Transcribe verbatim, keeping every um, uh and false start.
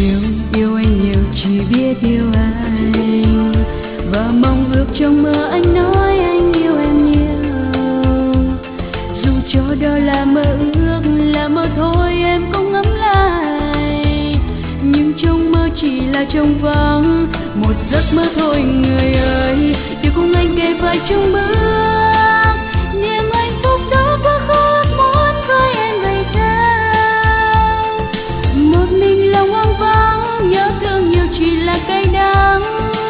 nhiều, yêu anh nhiều, chỉ biết yêu anh. Và mong ước trong mơ anh nói anh yêu em nhiều. Dù cho đó là mơ ước, là mơ thôi em cũng ngẫm lại. Nhưng trong mơ chỉ là trong vắng, một giấc mơ thôi người ơi. Điều cùng anh kề vai chung bước, niềm hạnh phúc đó quá khó muốn với em vậy sao. Một mình lòng hoang vắng, nhớ thương nhiều chỉ là cay đắng.